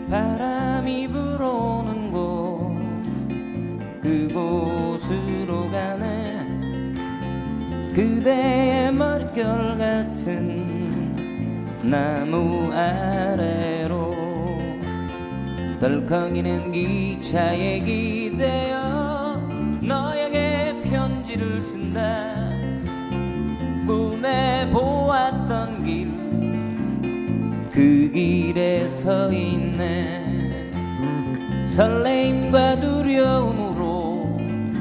바람이 불어오는 곳 그곳으로 가네. 그대의 머릿결 같은 나무 아래로 덜컹이는 기차에 기대어 너에게 편지를 쓴다. 꿈에 보았던 길 그 길에 서 있네. 설레임과 두려움으로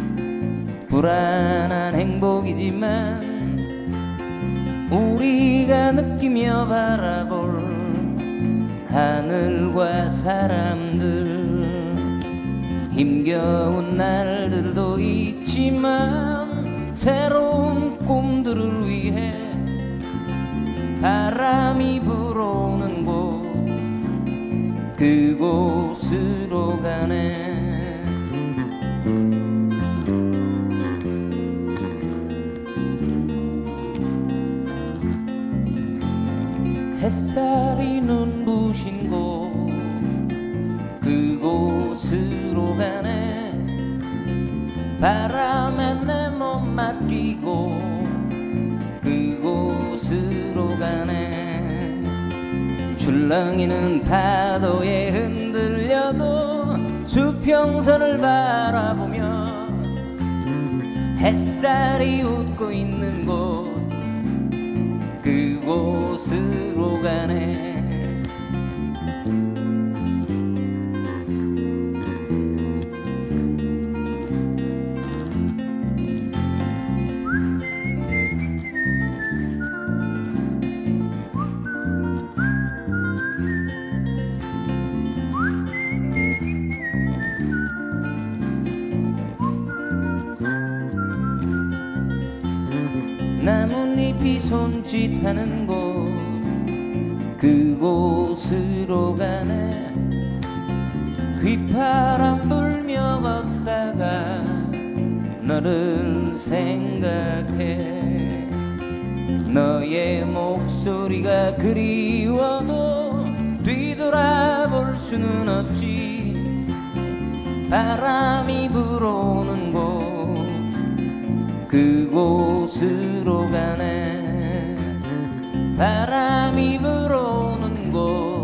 불안한 행복이지만 우리가 느끼며 바라볼 하늘과 사람들 힘겨운 날들도 있지만 새로운 꿈들을 위해 바람이 불어오는 곳 그곳으로 가네. 햇살이 눈부신 곳 그곳으로 가네. 바람에 내 몸 맡기고 그곳으로 가네. 출렁이는 파도에 흔들려도 수평선을 바라보며 햇살이 웃고 있는 곳 그곳으로 가네. 나뭇잎이 손짓하는 곳 그곳으로 가네. 휘파람 불며 걷다가 너를 생각해. 너의 목소리가 그리워도 뒤돌아볼 수는 없지. 바람이 불어오는 곳 그곳으로 가네. 바람이 불어오는 곳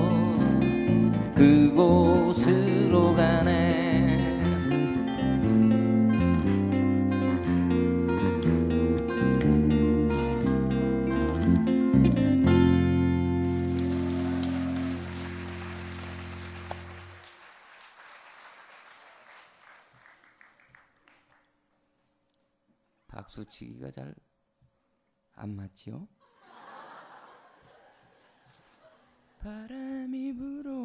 그곳으로 가네. 박수치기가 잘 안 맞지요? 바람이 불어